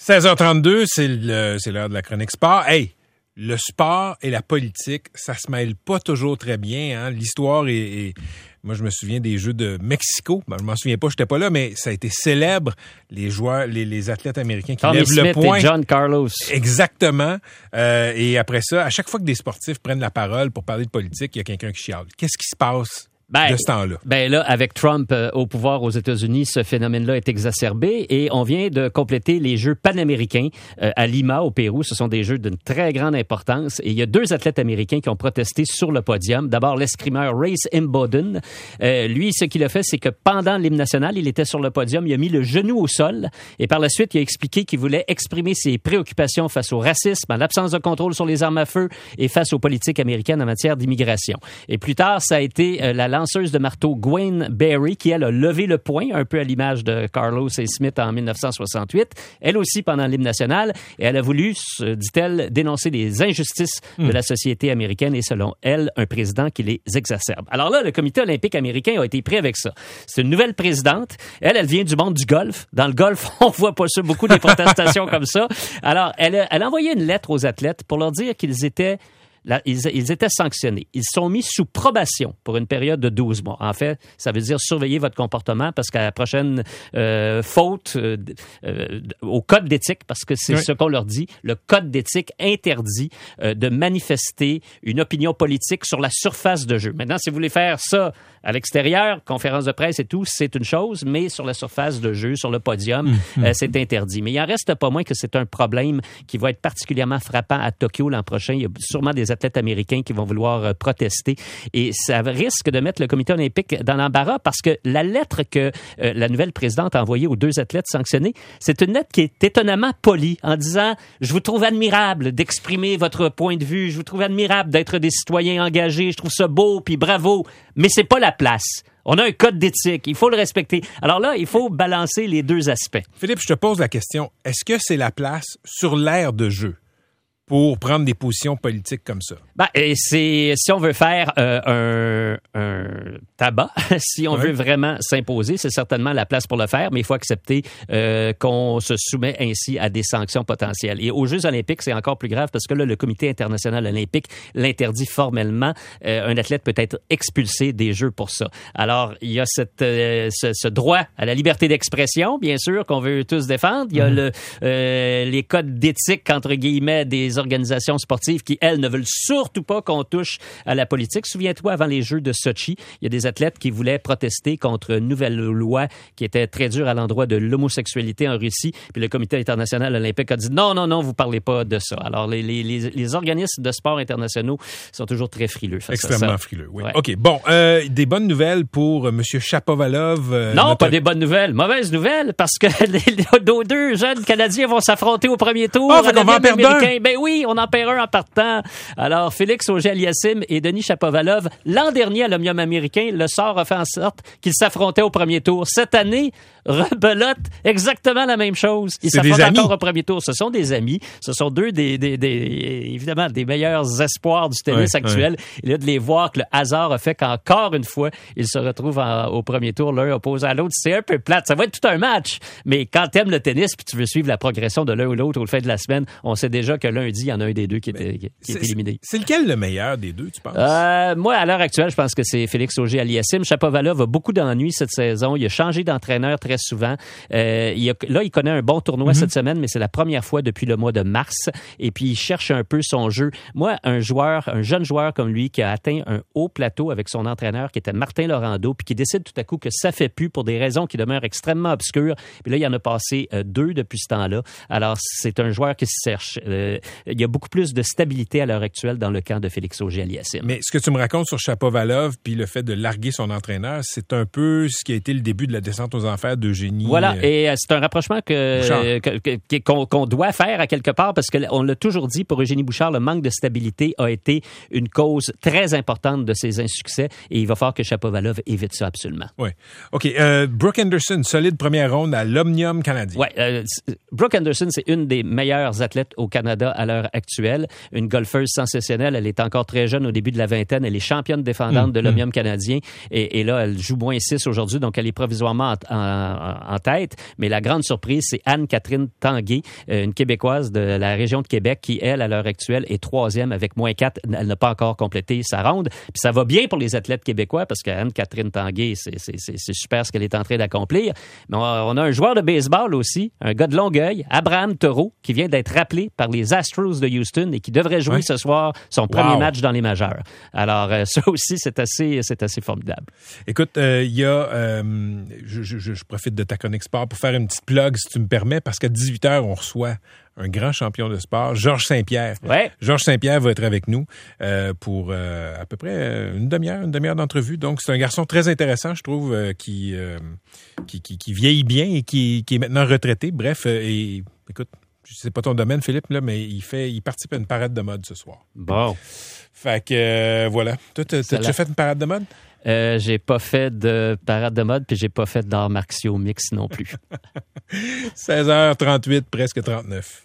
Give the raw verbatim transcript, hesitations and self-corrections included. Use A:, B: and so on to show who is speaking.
A: seize heures trente-deux, c'est, le, c'est l'heure de la chronique sport. Hey, le sport et la politique, ça se mêle pas toujours très bien. Hein? L'histoire est, est... Moi, je me souviens des Jeux de Mexico. Ben, je m'en souviens pas, j'étais pas là, mais ça a été célèbre. Les joueurs, les, les athlètes américains qui
B: Tommy
A: lèvent
B: Smith
A: le poing.
B: Et John Carlos.
A: Exactement. Euh, et après ça, à chaque fois que des sportifs prennent la parole pour parler de politique, il y a quelqu'un qui chiale. Qu'est-ce qui se passe? Ben, de ce temps-là.
B: Ben là, avec Trump euh, au pouvoir aux États-Unis, ce phénomène-là est exacerbé et on vient de compléter les Jeux panaméricains euh, à Lima, au Pérou. Ce sont des Jeux d'une très grande importance et il y a deux athlètes américains qui ont protesté sur le podium. D'abord, l'escrimeur Race Imboden. Euh, lui, ce qu'il a fait, c'est que pendant l'hymne national, il était sur le podium, il a mis le genou au sol et par la suite, il a expliqué qu'il voulait exprimer ses préoccupations face au racisme, à l'absence de contrôle sur les armes à feu et face aux politiques américaines en matière d'immigration. Et plus tard, ça a été euh, la lanceuse de marteau Gwen Berry qui, elle, a levé le poing, un peu à l'image de Carlos et Smith en dix-neuf cent soixante-huit. Elle aussi pendant l'hymne national. Et elle a voulu, dit-elle, dénoncer les injustices mmh. de la société américaine et, selon elle, un président qui les exacerbe. Alors là, le comité olympique américain a été pris avec ça. C'est une nouvelle présidente. Elle, elle vient du monde du golf. Dans le golf, on voit pas ça, beaucoup des protestations comme ça. Alors, elle a, elle a envoyé une lettre aux athlètes pour leur dire qu'ils étaient Là, ils, ils étaient sanctionnés. Ils sont mis sous probation pour une période de douze mois. En fait, ça veut dire surveiller votre comportement parce qu'à la prochaine euh, faute euh, euh, au code d'éthique, parce que c'est oui. ce qu'on leur dit, le code d'éthique interdit euh, de manifester une opinion politique sur la surface de jeu. Maintenant, si vous voulez faire ça à l'extérieur, conférence de presse et tout, c'est une chose, mais sur la surface de jeu, sur le podium, mmh. euh, c'est interdit. Mais il en reste pas moins que c'est un problème qui va être particulièrement frappant à Tokyo l'an prochain. Il y a sûrement des athlètes américains qui vont vouloir euh, protester et ça risque de mettre le comité olympique dans l'embarras parce que la lettre que euh, la nouvelle présidente a envoyée aux deux athlètes sanctionnés, c'est une lettre qui est étonnamment polie en disant « Je vous trouve admirable d'exprimer votre point de vue, je vous trouve admirable d'être des citoyens engagés, je trouve ça beau, puis bravo, mais c'est pas la place. » On a un code d'éthique, il faut le respecter. Alors là, il faut balancer les deux aspects.
A: Philippe, je te pose la question, est-ce que c'est la place sur l'aire de jeu pour prendre des positions politiques comme ça?
B: Ben, et c'est, si on veut faire euh, un, un tabac, si on ouais. veut vraiment s'imposer, c'est certainement la place pour le faire, mais il faut accepter euh, qu'on se soumet ainsi à des sanctions potentielles. Et aux Jeux olympiques, c'est encore plus grave parce que là, le Comité international olympique l'interdit formellement. Euh, un athlète peut être expulsé des Jeux pour ça. Alors, il y a cette, euh, ce, ce droit à la liberté d'expression, bien sûr, qu'on veut tous défendre. Il y a mmh. le, euh, les codes d'éthique, entre guillemets, des organisations sportives qui, elles, ne veulent surtout pas qu'on touche à la politique. Souviens-toi, avant les Jeux de Sochi, il y a des athlètes qui voulaient protester contre une nouvelle loi qui était très dure à l'endroit de l'homosexualité en Russie. Puis le Comité international olympique a dit non, non, non, vous parlez pas de ça. Alors, les, les, les, les organismes de sport internationaux sont toujours très frileux face
A: Extrêmement
B: à ça.
A: frileux, oui.
B: Ouais.
A: OK, bon, euh, des bonnes nouvelles pour M. Shapovalov. Euh,
B: non,
A: notre...
B: pas des bonnes nouvelles. Mauvaises nouvelles, parce que les, nos deux jeunes Canadiens vont s'affronter au premier tour.
A: Ah, fait qu'on va en perdre un.
B: Ben oui, on en perd un en partant. Alors, Félix Auger-Aliassime et Denis Shapovalov, l'an dernier à l'Omnium américain, le sort a fait en sorte qu'ils s'affrontaient au premier tour. Cette année, rebelote, exactement la même chose. Ils
A: C'est
B: s'affrontent encore au premier tour. Ce sont des amis. Ce sont deux des, des, des évidemment, des meilleurs espoirs du tennis
A: ouais,
B: actuel.
A: Ouais.
B: Et là, de les voir que le hasard a fait qu'encore une fois, ils se retrouvent en, au premier tour, l'un opposé à l'autre. C'est un peu plate. Ça va être tout un match. Mais quand t'aimes le tennis puis tu veux suivre la progression de l'un ou l'autre au fin de la semaine, on sait déjà que lundi, il y en a un des deux qui est, qui est éliminé.
A: C'est lequel le meilleur des deux, tu penses?
B: Euh, moi, à l'heure actuelle, je pense que c'est Félix Auger-Aliassime. Shapovalov a beaucoup d'ennuis cette saison. Il a changé d'entraîneur très souvent. Euh, il a, là, il connaît un bon tournoi mm-hmm. cette semaine, mais c'est la première fois depuis le mois de mars. Et puis, il cherche un peu son jeu. Moi, un joueur, un jeune joueur comme lui qui a atteint un haut plateau avec son entraîneur qui était Martin Laurando, puis qui décide tout à coup que ça fait plus pour des raisons qui demeurent extrêmement obscures. Puis là, il en a passé euh, deux depuis ce temps-là. Alors, c'est un joueur qui se cherche. Euh, il y a beaucoup plus de stabilité à l'heure actuelle dans le camp de Félix Auger-Aliassime.
A: Mais ce que tu me racontes sur Shapovalov puis le fait de larguer son entraîneur, c'est un peu ce qui a été le début de la descente aux enfers d'Eugénie.
B: Voilà, euh, et euh, c'est un rapprochement que, que, que, qu'on, qu'on doit faire à quelque part parce qu'on l'a toujours dit, pour Eugénie Bouchard, le manque de stabilité a été une cause très importante de ses insuccès et il va falloir que Shapovalov évite ça absolument.
A: Oui. OK. Euh, Brooke Henderson, solide première ronde à l'Omnium canadien.
B: Oui. Euh, Brooke Henderson, c'est une des meilleures athlètes au Canada à l'heure actuelle. Une golfeuse sensationnelle. Elle est encore très jeune au début de la vingtaine. Elle est championne défendante mmh, de l'Omnium mmh. canadien. Et, et là, elle joue moins six aujourd'hui, donc elle est provisoirement en, en en, en tête. Mais la grande surprise, c'est Anne-Catherine Tanguay, une Québécoise de la région de Québec qui, elle, à l'heure actuelle, est troisième avec moins quatre. Elle n'a pas encore complété sa ronde. Puis ça va bien pour les athlètes québécois parce qu'Anne-Catherine Tanguay, c'est, c'est, c'est, c'est super ce qu'elle est en train d'accomplir. Mais on a, on a un joueur de baseball aussi, un gars de Longueuil, Abraham Taureau, qui vient d'être rappelé par les Astros de Houston et qui devrait jouer ouais. ce soir son premier wow. match dans les majeurs. Alors, euh, ça aussi, c'est assez, c'est assez formidable.
A: Écoute, il euh, y a... Euh, je, je, je profite de ta Chronique Sport pour faire une petite plug, si tu me permets, parce qu'à dix-huit heures, on reçoit un grand champion de sport, Georges Saint-Pierre.
B: Ouais.
A: Georges Saint-Pierre va être avec nous euh, pour euh, à peu près une demi-heure, une demi-heure d'entrevue. Donc, c'est un garçon très intéressant, je trouve, euh, qui, euh, qui, qui, qui vieillit bien et qui, qui est maintenant retraité. Bref, euh, et écoute, c'est pas ton domaine, Philippe, là, mais il fait, il participe à une parade de mode ce soir.
B: Bon.
A: Fait que, euh, voilà. Toi, t'as, t'as déjà fait une parade de mode?
B: Euh, j'ai pas fait de parade de mode, puis j'ai pas fait d'arts martiaux mix non plus.
A: seize heures trente-huit, presque trente-neuf.